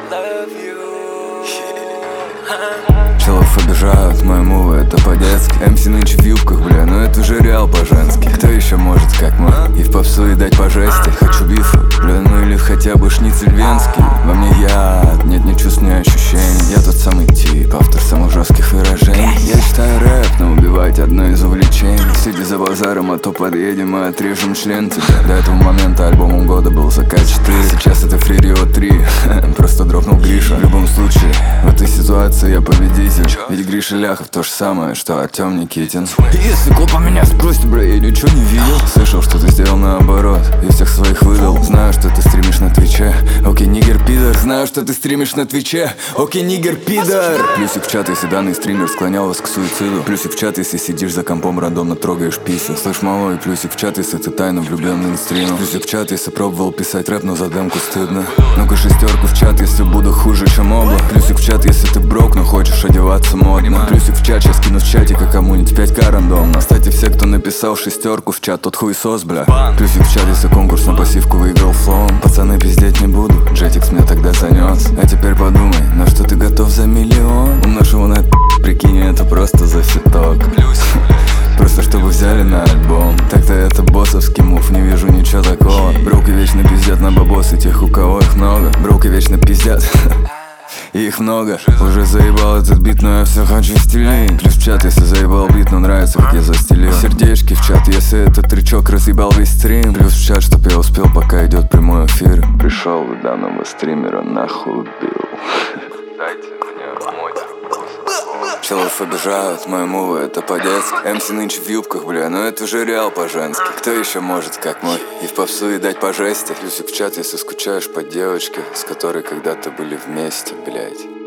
Челов обижают мои мувы, это по-детски. МС нынче в юбках, бля, но это же реал по-женски. Кто еще может, как мы? И в попсу и дать по жести. Хочу бифа, бля, ну или хотя бы шницель венский. Во мне яд, нет ни чувств, ни ощущений. Я тот самый тип, автор самых жестких выражений. Я читаю рэп, но убивать одно из увлечений. Сиди за базаром, а то подъедем и отрежем член тебе. До этого момента альбомом года был Зака 4. Сейчас это Free Rio 3. Просто дропнул Гриша. В любом случае, в этой ситуации я победитель. Ведь Гриша Ляхов то же самое, что Артем Никитин. Если копа меня спросит, бля, я ничего не видел. Слышал, что ты сделал наоборот, и всех своих выдал. Знаю, что ты стримишь на Твиче. Окей, нигер пидор. Знаю, что ты стримишь на Твиче. Окей, нигер пидор. Плюсик в чат, если данный стример склонял вас к суициду. Плюсик в чат, если сидишь за компом, рандомно трогаешь писю. Слышь, малой, плюсик в чат, если ты тайно влюбленный на стримах. Плюсик в чат, если пробовал писать рэп, но за демку стыдно. Ну-ка шестерку в чат, если буду хуже, чем оба. Плюсик в чат, если ты брок, но хочешь одеваться модно. Плюсик в чат, сейчас кину в чатика кому-нибудь 5К рандомно. Кстати, все, кто написал шестерку в чат, тот хуесос, бля. Плюсик в чат, если конкурс на пассивку выиграл флоум. Пацаны, пиздеть не буду, Jetix меня тогда занес. А теперь подумай, на что ты готов за миллион? Умножь его на прикинь, это просто за фиток. Просто чтобы взяли на альбом. Так-то это боссовский мув, не вижу ничего такого. Броуки вечно пиздят на бабосы тех, у кого их много. Броуки вечно пиздят и их много. Уже заебал этот бит, но я все хочу стилей. Плюс в чат, если заебал бит, но нравится, как я застелил. Сердечки в чат, если этот трючок разъебал весь стрим. Плюс в чат, чтоб я успел, пока идет прямой эфир. Пришел у данного стримера, нахуй убил. Дайте мне мой. Челов обижают мои мувы, это по-детски. МС нынче в юбках, бля, но это же реал по-женски. Кто еще может, как мы? И в попсу и дать по жести. Плюсик в чат, если скучаешь по девочке, с которой когда-то были вместе, блядь.